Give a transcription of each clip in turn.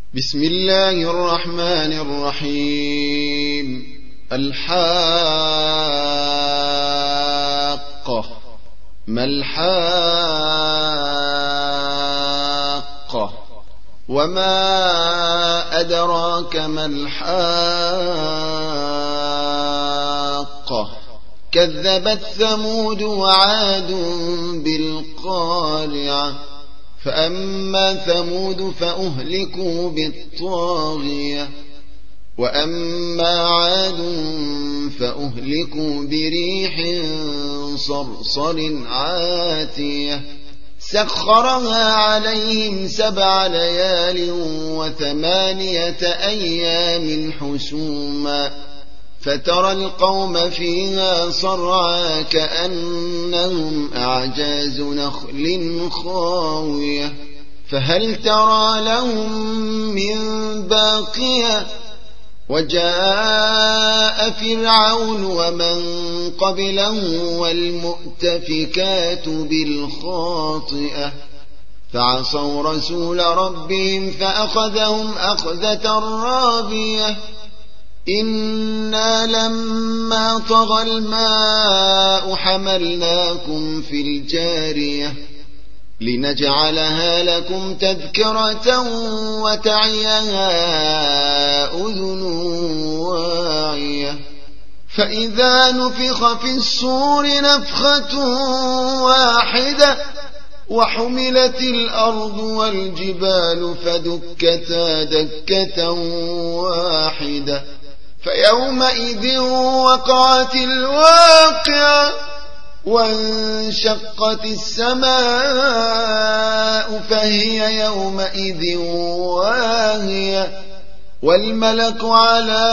بسم الله الرحمن الرحيم. الحاقة. ما الحاقة؟ وما أدراك ما الحاقة؟ كذبت ثمود وعاد بالقارعة. فأما ثمود فأهلكوا بالطاغية، وأما عاد فأهلكوا بريح صرصر عاتية سخرها عليهم 7 ليال و8 أيام حسوما، فترى القوم فيها صرعى كأنهم أعجاز نخل خاوية، فهل ترى لهم من باقية؟ وجاء فرعون ومن قبله والمؤتفكات بالخاطئة فعصوا رسول ربهم فأخذهم أخذة رابية. إنا لما طغى الماء حملناكم في الجارية لنجعلها لكم تذكرة وتعيها أذن واعية. فإذا نفخ في الصور نفخة واحدة وحملت الأرض والجبال فدكتا دكة واحدة فيومئذ وقعت الواقعة وانشقت السماء فهي يومئذ واهية والملك على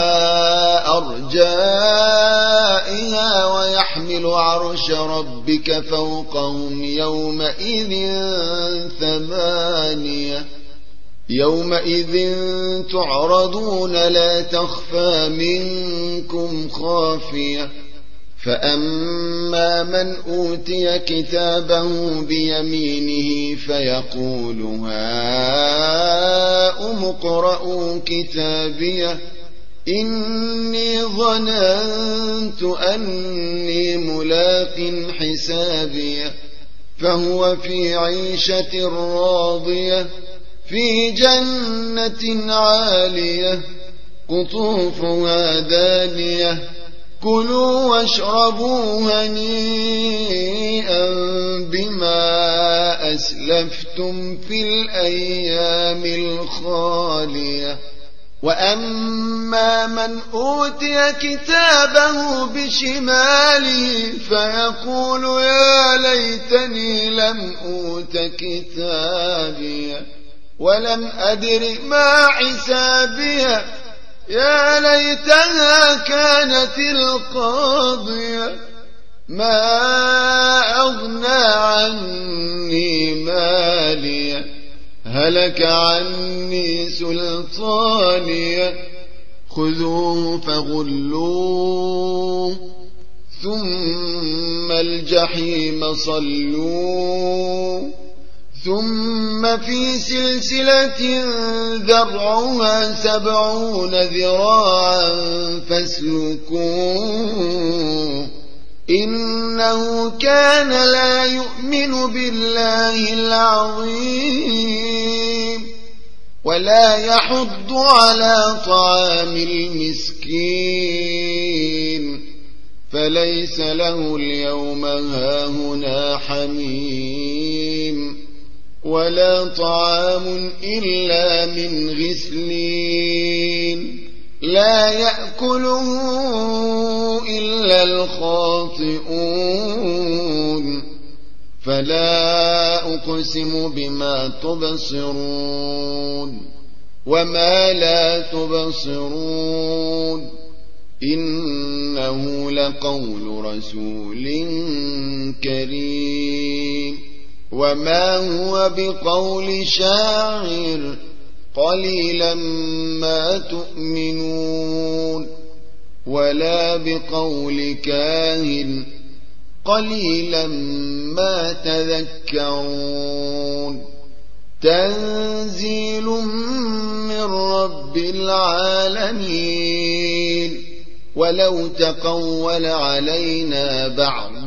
أرجائها ويحمل عرش ربك فوقهم يومئذ 8. يومئذ تعرضون لا تخفى منكم خافية. فأما من أوتي كتابه بيمينه فيقول هاؤم اقرءوا كتابيه إني ظننت أني ملاق حسابيه فهو في عيشة راضية في جنة عالية قطوفها دانية كلوا واشربوا هنيئا بما أسلفتم في الأيام الخالية. وأما من أوتي كتابه بشماله فيقول يا ليتني لم أوت كتابيه ولم أدر ما حسابيه يا ليتها كانت القاضية ما أغنى عني ماليه هلك عني سلطانيه خذوه فغلوه ثم الجحيم صلوه ثم في سلسلة ذرعها 70 ذراعا فاسلكوه إنه كان لا يؤمن بالله العظيم ولا يحض على طعام المسكين فليس له اليوم هاهنا حميم ولا طعام إلا من غسلين لا يأكله إلا الخاطئون. فلا أقسم بما تبصرون وما لا تبصرون إنه لقول رسول كريم وما هو بقول شاعر قليلا ما تؤمنون ولا بقول كاهن قليلا ما تذكرون. تنزيل رب العالمين ولو تقول علينا بعض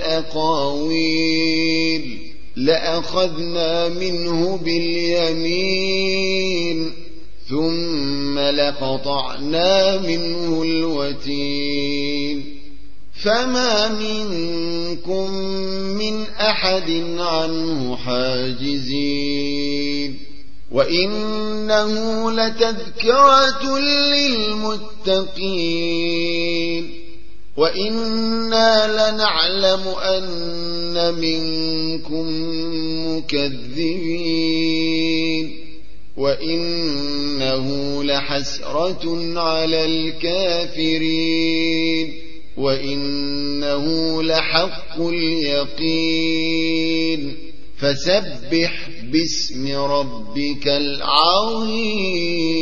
الأقاويل لأخذنا منه باليمين ثم لقطعنا منه الوتين فما منكم من أحد عنه حاجزين وإنه لتذكرة للمتقين وإنا لنعلم أن منكم مكذبين وإنه لحسرة على الكافرين وإنه لحق اليقين فسبح باسم ربك العظيم